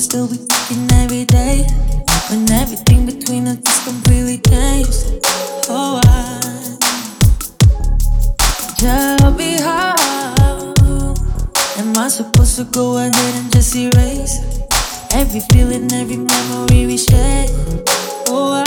still be thinking every day. When everything between us is completely changed. Oh, tell me how am I supposed to go ahead and just erase every feeling, every memory we shared? Oh,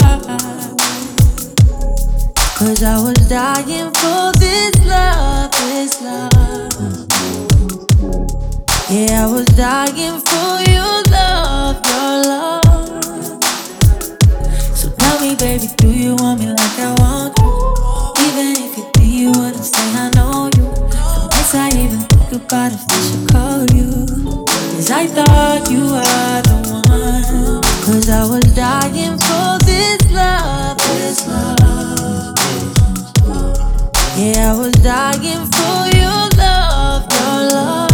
cause I was dying for this love, this love. Yeah, I was dying for your love, your love. So tell me, baby, do you want me like I want you? Even if you do, you wouldn't say I know you. Sometimes I even think about if I should call you. Cause I thought you were the one. Cause I was dying for this love, this love. Yeah, I was dying for your love, your love.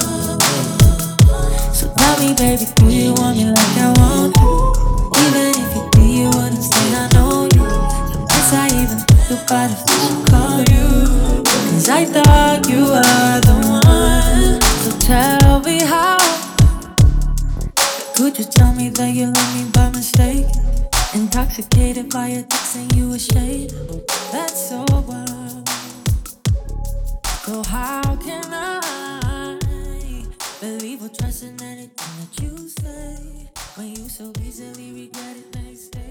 So tell me, baby, do you want me like I want you? Even if you do, you wouldn't say I know you. Sometimes I even think about if I should call you. Cause I thought you were the one. So tell me how could you tell me that you love me by mistake? Intoxicated by your text and you ashamed. That's so wild. So how can I believe or trust in anything that you say when you so easily regret it next day?